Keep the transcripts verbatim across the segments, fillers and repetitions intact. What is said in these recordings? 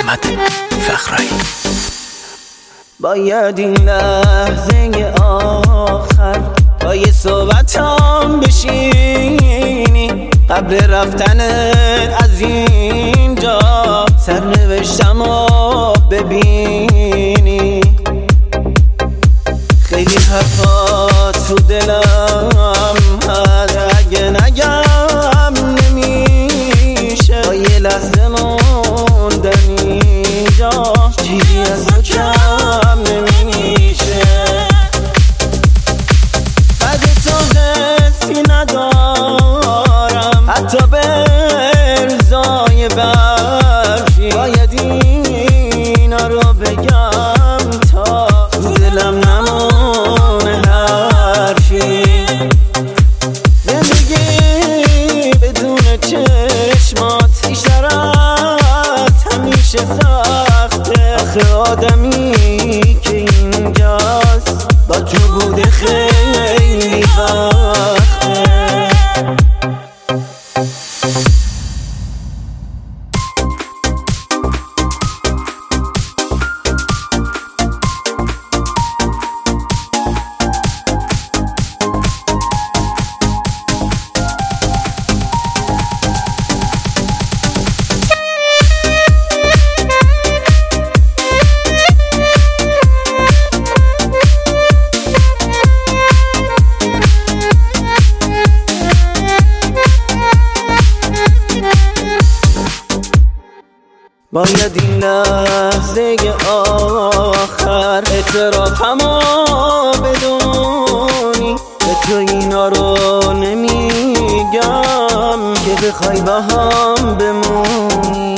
احمد فخرایی. باید این لحظه آخر با یه صحبتام بشینی، قبل رفتنت از اینجا سرنوشتم رو ببینی. خیلی حرفا تو دلم هست، اگه نگم نمیشه. با یه لحظه موندن اینجا چیزی از تو کم نمیشه. بعد تو حسی ندارم حتی به ارزای برفی. باید اینا رو بگم تا تو دلم نمونه حرفی. زندگی بدون چشمات بیشتر از همیشه سخته. آخه آدمی که اینجاست با تو بوده خیلی وقته. باید این لحظه آخر اعترافمو بدونی. به تو اینا رو نمیگم که بخوای با هم بمونی.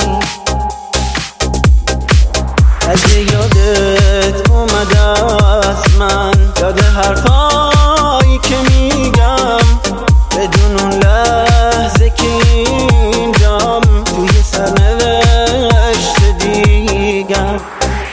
اگه یادت اومده از من، یاد حرفایی که میگم، بدون اون لحظه که اینجام توی سرنوشت دیگم.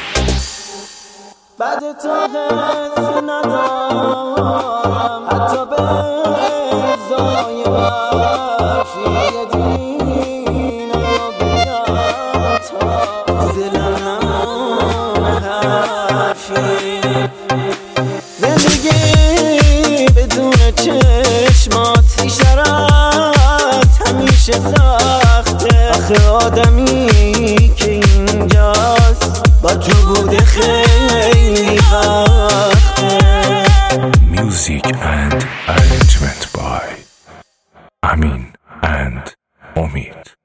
بعد تو حسی ندارم حتی به ارزای برفی. اینا رو بگم تا دلم نمونه حرفی. زندگی بدون چشمات بیشتر از همیشه سخته. آخه آدمی که اینجاست با تو بوده خیلی وقته. Music and arrangement by Amin and Omid.